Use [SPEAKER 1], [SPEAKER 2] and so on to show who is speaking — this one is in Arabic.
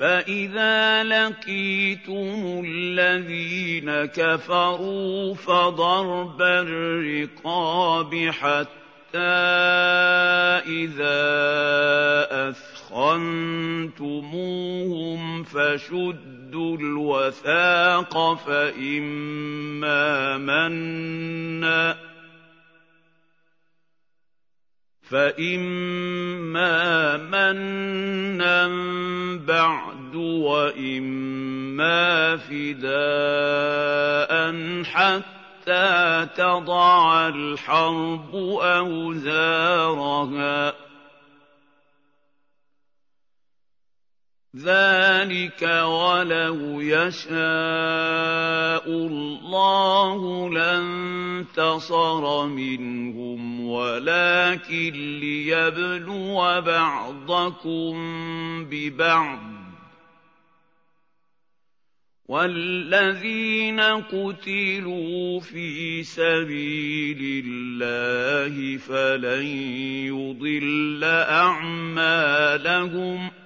[SPEAKER 1] فَإِذَا لَقِيتُمُ الَّذِينَ كَفَرُوا فَضَرْبَ الرِّقَابِ حَتَّىٰ إِذَا أَثْخَنتُمُوهُمْ فَشُدُّوا الْوَثَاقَ فَإِمَّا مَنًّا بَعْدُ وَإِمَّا فِدَاءً حَتَّىٰ تَضَعَ الْحَرْبُ أَوْزَارَهَا ۚ ذَٰلِكَ وَلَوْ يَشَاءُ اللَّهُ لَانتَصَرَ مِنْهُمْ وَلَٰكِن لِّيَبْلُوَ بَعْضَكُم بِبَعْضٍ ۗ وَالَّذِينَ قُتِلُوا فِي سَبِيلِ اللَّهِ فَلَن يُضِلَّ أَعْمَالَهُمْ